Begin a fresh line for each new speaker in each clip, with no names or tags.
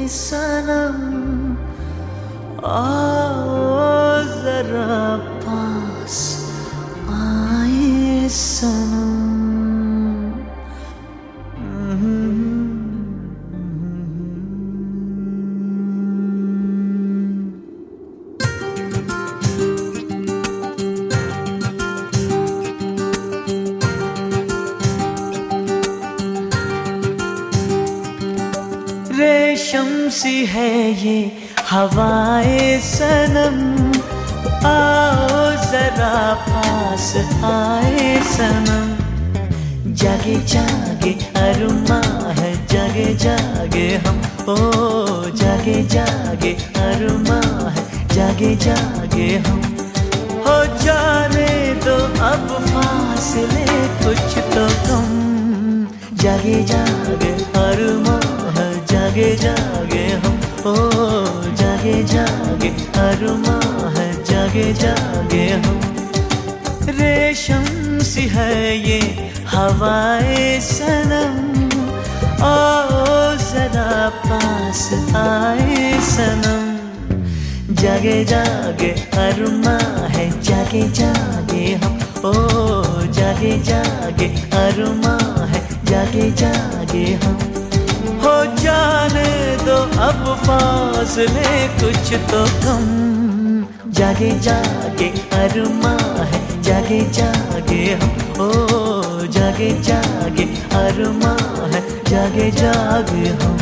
सनम, आओ जरा पास आए सनम। रेशम सी है ये हवाए सनम, आओ जरा पास आए सनम। जागे जागे अरमा है, जागे जागे हम, ओ जागे जागे अरमा है, जागे जागे हम। हो जाने दो अब फासले कुछ तो कम, जागे जागे अरमा है, जागे जागे हम, ओ जागे जागे अरमा है, जागे जागे हम। रेशम सी है ये हवाए सनम, आओ जरा पास आए सनम। जागे जागे अरमा है, जागे जागे हम, ओ जागे जागे अरमा है, जागे जागे हम। हो जाने दो अब फासले कुछ तो कम, जागे जागे अरमा है, जागे जागे हम, ओ जागे जागे अरमा है, जागे जागे हम।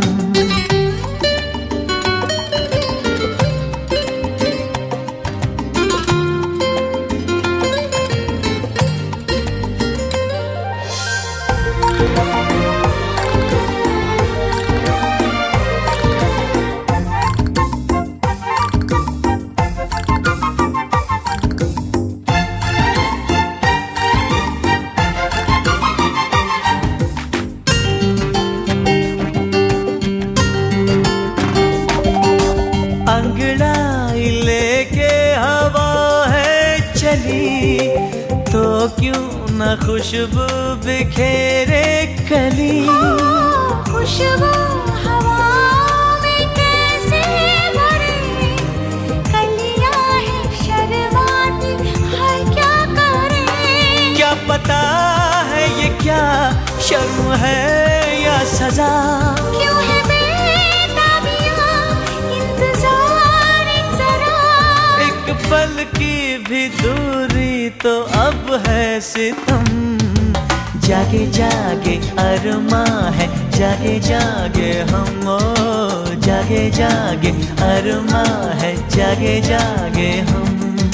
अंगड़ाई लेके हवा है चली, तो क्यों न खुशबू बिखेरे कली।
खुशबू हवा में कैसे भरे, कलियां है शर्माती है क्या करें।
क्या पता है ये क्या शर्म है या सजा,
क्यों है
पल की भी दूरी तो अब है सितम। जागे जागे अरमा है, जागे जागे हम, ओ जागे जागे अरमा है, जागे जागे हम।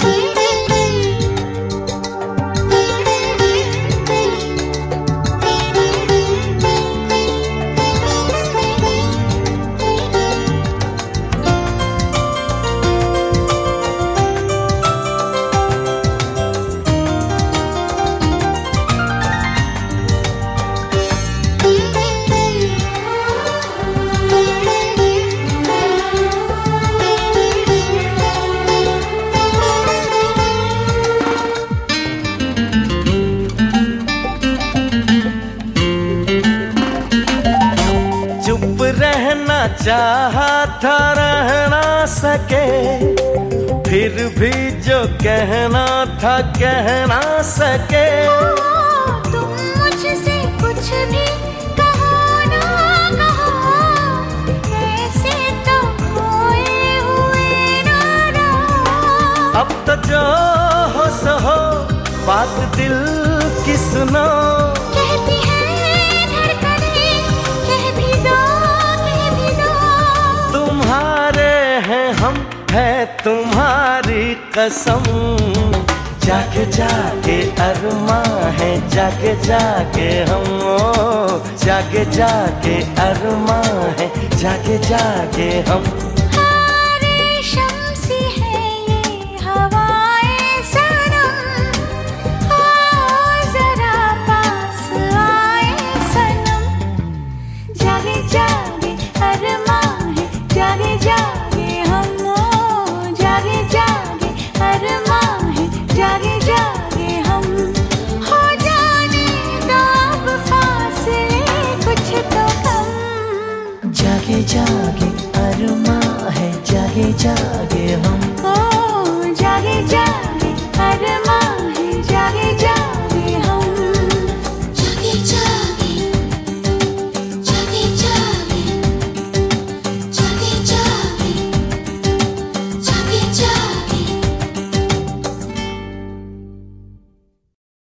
रहना चाहा था रह ना सके, फिर भी जो कहना था कह ना सके।
तुम मुझसे कुछ भी कहो ना कहो, ऐसे तो खोए हुए ना रहो।
अब तो जो हो सो हो, बात दिल की सुनो।
कहती है
हम है तुम्हारी कसम। जागे जागे अरमा है, जागे जागे हम, ओ जागे जागे अरमा है, जागे जागे हम।